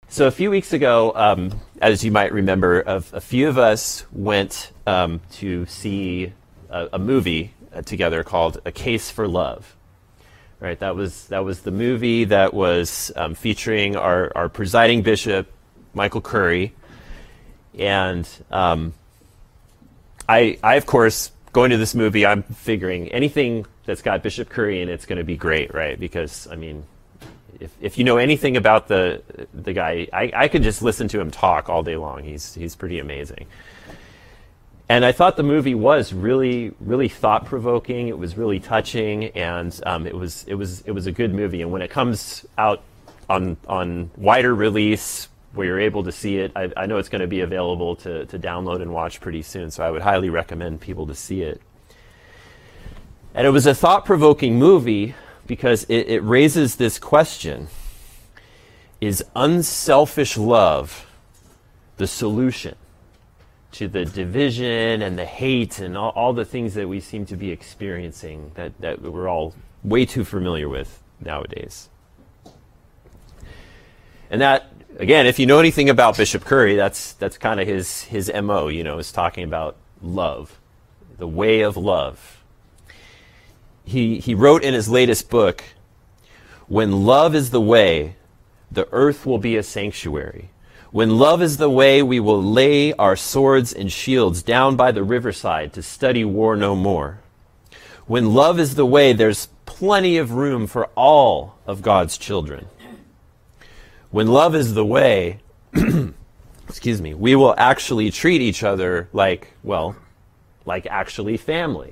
So a few weeks ago, as you might remember, a few of us went to see a movie together called A Case for Love. Right, that was the movie that was featuring our presiding bishop, Michael Curry, and I of course, going to this movie, I'm figuring anything that's got Bishop Curry in it's going to be great, right? Because I mean, if you know anything about the guy, I could just listen to him talk all day long. He's pretty amazing. And I thought the movie was really, really thought-provoking. It was really touching, and it was a good movie. And when it comes out on wider release, where you're able to see it, I know it's going to be available to download and watch pretty soon. So I would highly recommend people to see it. And it was a thought-provoking movie because it raises this question: is unselfish love the solution to the division and the hate and all the things that we seem to be experiencing that we're all way too familiar with nowadays? And that, again, if you know anything about Bishop Curry, that's kind of his MO, is talking about love, the way of love. He wrote in his latest book, "When love is the way, the earth will be a sanctuary. When love is the way, we will lay our swords and shields down by the riverside to study war no more. When love is the way, there's plenty of room for all of God's children. When love is the way, excuse me, we will actually treat each other like actually family."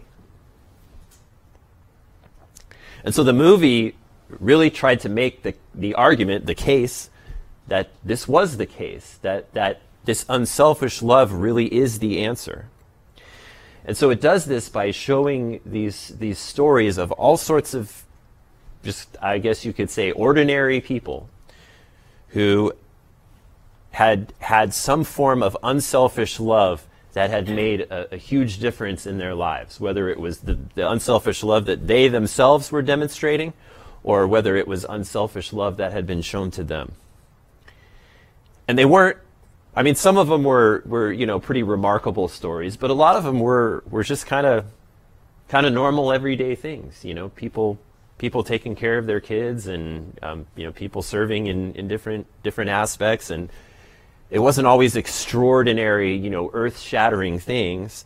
And so the movie really tried to make the argument, the case, that this was the case, that this unselfish love really is the answer. And so it does this by showing these stories of all sorts of, just, I guess you could say, ordinary people who had some form of unselfish love that had made a huge difference in their lives, whether it was the unselfish love that they themselves were demonstrating, or whether it was unselfish love that had been shown to them. And they weren't, I mean, some of them were pretty remarkable stories, but a lot of them were just kind of normal everyday things, people taking care of their kids, and people serving in different aspects, and it wasn't always extraordinary, earth-shattering things.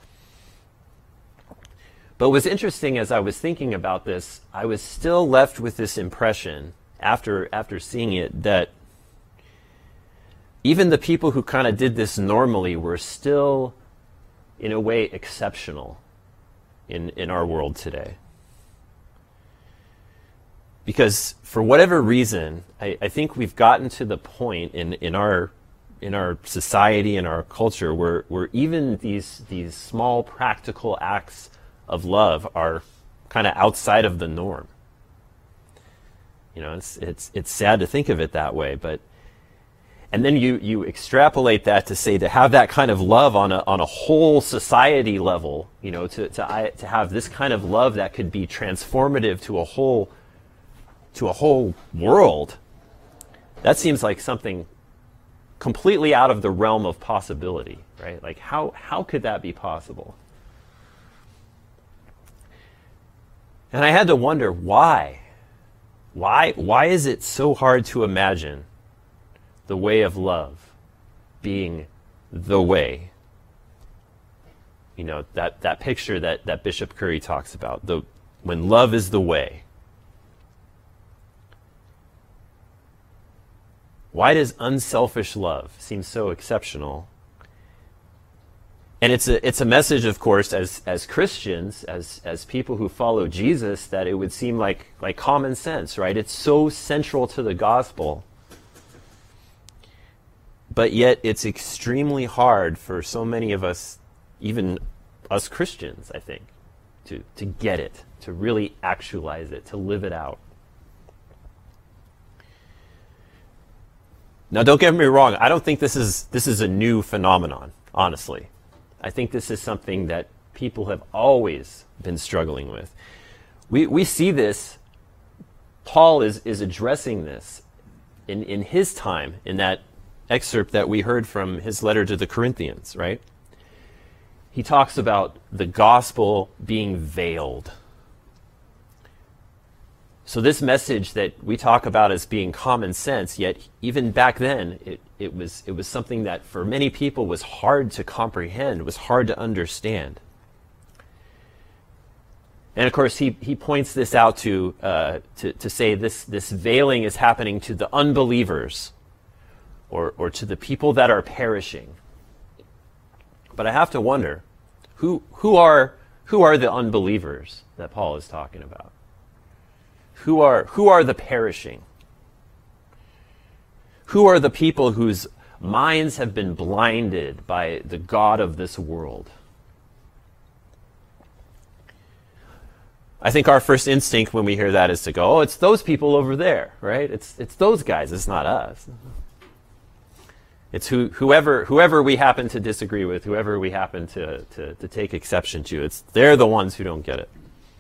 But what's interesting, as I was thinking about this, I was still left with this impression after seeing it, that even the people who kind of did this normally were still, in a way, exceptional in our world today. Because for whatever reason, I think we've gotten to the point in our society, in our culture, where even these small practical acts of love are kind of outside of the norm. It's sad to think of it that way, but. And then you extrapolate that to say, to have that kind of love on a whole society level, to have this kind of love that could be transformative to a whole world. That seems like something completely out of the realm of possibility, right? Like how could that be possible? And I had to wonder why. Why is it so hard to imagine the way of love being the way? That picture that Bishop Curry talks about, when love is the way. Why does unselfish love seem so exceptional? And it's a message, of course, as Christians, as people who follow Jesus, that it would seem like common sense, right? It's so central to the gospel. But yet it's extremely hard for so many of us, even us Christians, I think, to get it, to really actualize it, to live it out. Now, don't get me wrong. I don't think this is a new phenomenon, honestly. I think this is something that people have always been struggling with. We see this. Paul is addressing this in his time, in that excerpt that we heard from his letter to the Corinthians, right? He talks about the gospel being veiled. So this message that we talk about as being common sense, yet even back then, it was something that for many people was hard to comprehend, was hard to understand. And of course, he points this out to say this veiling is happening to the unbelievers, or to the people that are perishing. But I have to wonder, who are the unbelievers that Paul is talking about? Who are the perishing? Who are the people whose minds have been blinded by the god of this world? I think our first instinct when we hear that is to go, oh, it's those people over there, right? It's those guys, it's not us. It's whoever we happen to disagree with, whoever we happen to take exception to. They're the ones who don't get it.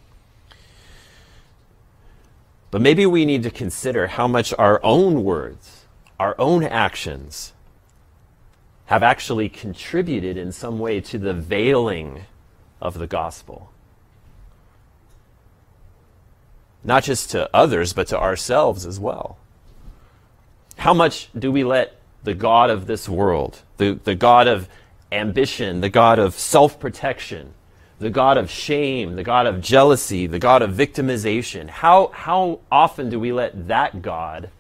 But maybe we need to consider how much our own words, our own actions, have actually contributed in some way to the veiling of the gospel. Not just to others, but to ourselves as well. How much do we let the god of this world, the god of ambition, the god of self-protection, the god of shame, the god of jealousy, the god of victimization, how often do we let that god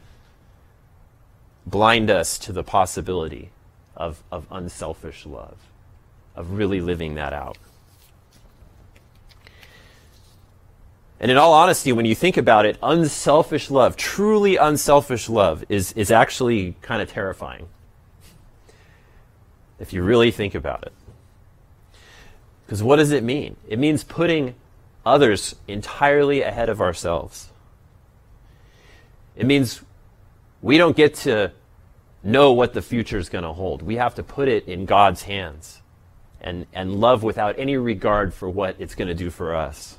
blind us to the possibility of unselfish love, of really living that out? And in all honesty, when you think about it, unselfish love, truly unselfish love, is actually kind of terrifying, if you really think about it. Because what does it mean? It means putting others entirely ahead of ourselves. It means we don't get to know what the future is going to hold. We have to put it in God's hands and love without any regard for what it's going to do for us.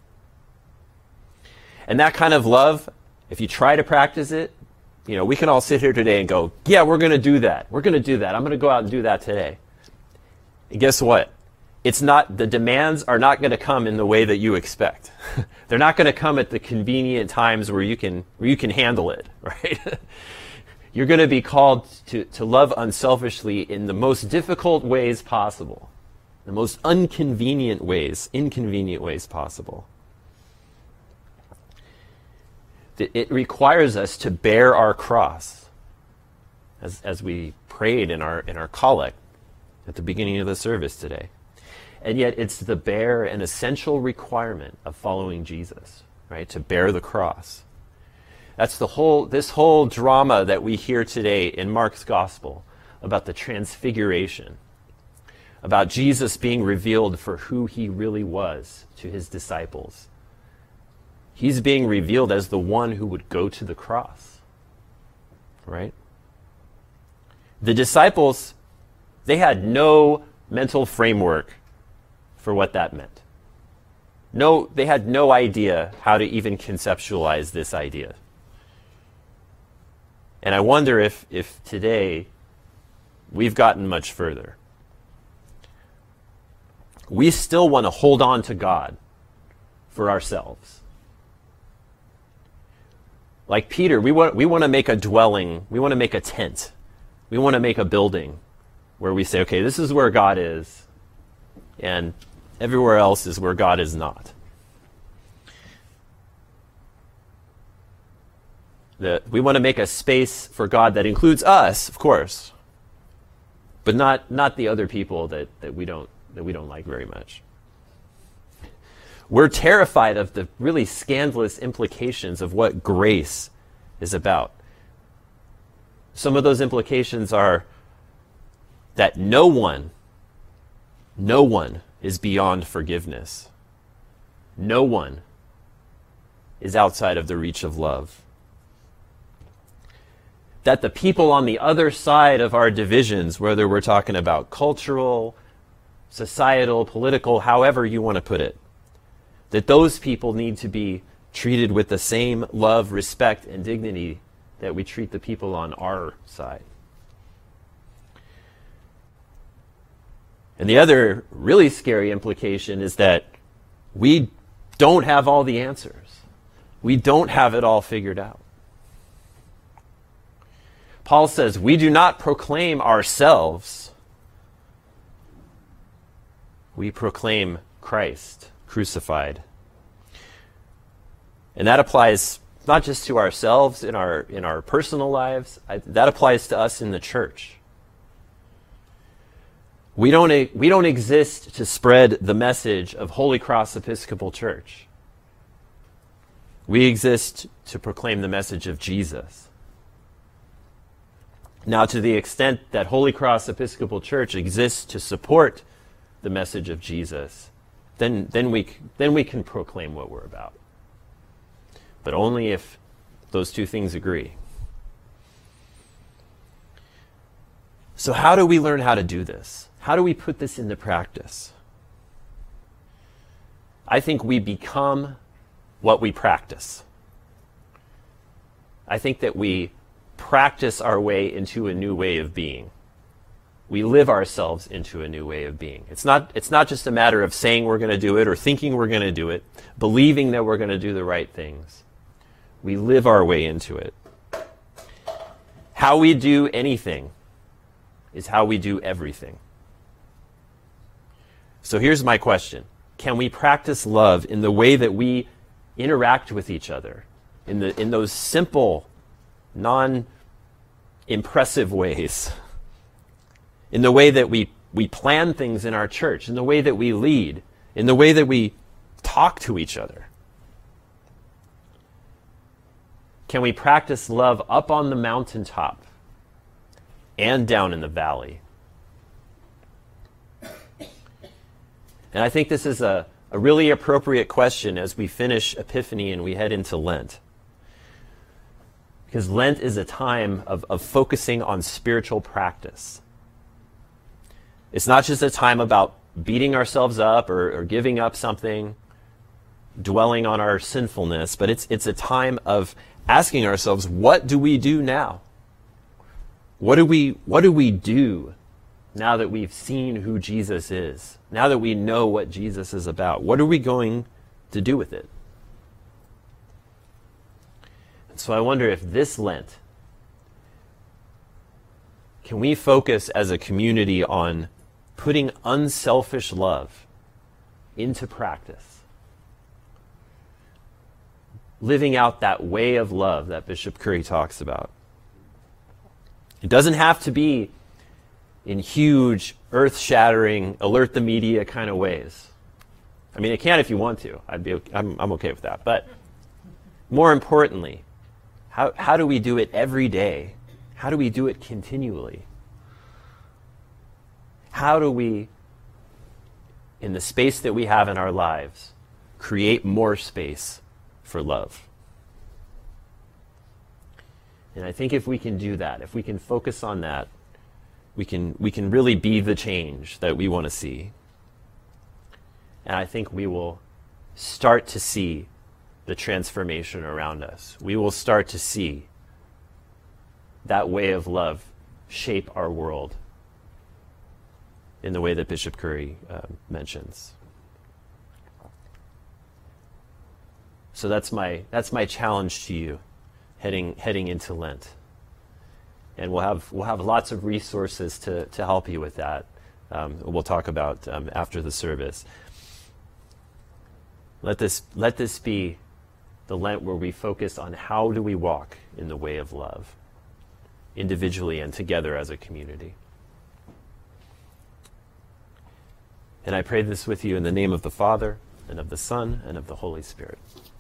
And that kind of love, if you try to practice it, we can all sit here today and go, yeah, we're going to do that. We're going to do that. I'm going to go out and do that today. And guess what? The demands are not going to come in the way that you expect. They're not going to come at the convenient times where you can handle it, right? You're going to be called to love unselfishly in the most difficult ways possible, the most inconvenient ways possible. It requires us to bear our cross, as we prayed in our collect at the beginning of the service today. And yet it's the bare and essential requirement of following Jesus, right? To bear the cross. That's this whole drama that we hear today in Mark's gospel about the transfiguration, about Jesus being revealed for who he really was to his disciples. He's being revealed as the one who would go to the cross, right? The disciples, they had no mental framework for what that meant. They had no idea how to even conceptualize this idea. And I wonder if today we've gotten much further. We still want to hold on to God for ourselves. Like Peter, we want to make a dwelling, we want to make a tent, we want to make a building where we say, okay, this is where God is, and everywhere else is where God is not. We want to make a space for God that includes us, of course, but not the other people that we don't like very much. We're terrified of the really scandalous implications of what grace is about. Some of those implications are that no one is beyond forgiveness. No one is outside of the reach of love. That the people on the other side of our divisions, whether we're talking about cultural, societal, political, however you want to put it, that those people need to be treated with the same love, respect, and dignity that we treat the people on our side. And the other really scary implication is that we don't have all the answers. We don't have it all figured out. Paul says, we do not proclaim ourselves. We proclaim Christ crucified. And that applies not just to ourselves in our personal lives, that applies to us in the church. We don't exist to spread the message of Holy Cross Episcopal Church. We exist to proclaim the message of Jesus. Now, to the extent that Holy Cross Episcopal Church exists to support the message of Jesus, then we can proclaim what we're about. But only if those two things agree. So how do we learn how to do this? How do we put this into practice? I think we become what we practice. I think that we practice our way into a new way of being. We live ourselves into a new way of being. It's not just a matter of saying we're going to do it or thinking we're going to do it, believing that we're going to do the right things. We live our way into it. How we do anything is how we do everything. So here's my question. Can we practice love in the way that we interact with each other? In those simple, non-impressive ways? In the way that we plan things in our church? In the way that we lead? In the way that we talk to each other? Can we practice love up on the mountaintop and down in the valley? And I think this is a really appropriate question as we finish Epiphany and we head into Lent. Because Lent is a time of focusing on spiritual practice. It's not just a time about beating ourselves up or giving up something, dwelling on our sinfulness, but it's a time of asking ourselves, what do we do now? What do we do now that we've seen who Jesus is? Now that we know what Jesus is about, what are we going to do with it? And so I wonder if this Lent, can we focus as a community on putting unselfish love into practice? Living out that way of love that Bishop Curry talks about. It doesn't have to be in huge, earth-shattering, alert the media kind of ways. I mean, it can if you want to. I'm okay with that. But more importantly, how do we do it every day? How do we do it continually? How do we, in the space that we have in our lives, create more space for love? And I think if we can do that, if we can focus on that, we can really be the change that we want to see. And I think we will start to see the transformation around us. We will start to see that way of love shape our world in the way that Bishop Curry mentions. So that's my challenge to you heading into Lent. And we'll have lots of resources to help you with that. We'll talk about after the service. Let this be the Lent where we focus on how do we walk in the way of love, individually and together as a community. And I pray this with you in the name of the Father, and of the Son, and of the Holy Spirit.